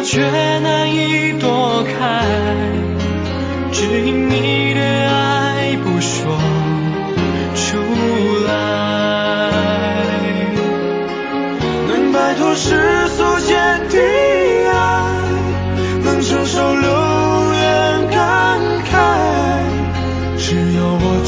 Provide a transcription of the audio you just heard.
我却难以躲开，只因你的爱不说出来。能摆脱世俗间的爱，能承受流言感慨，只有我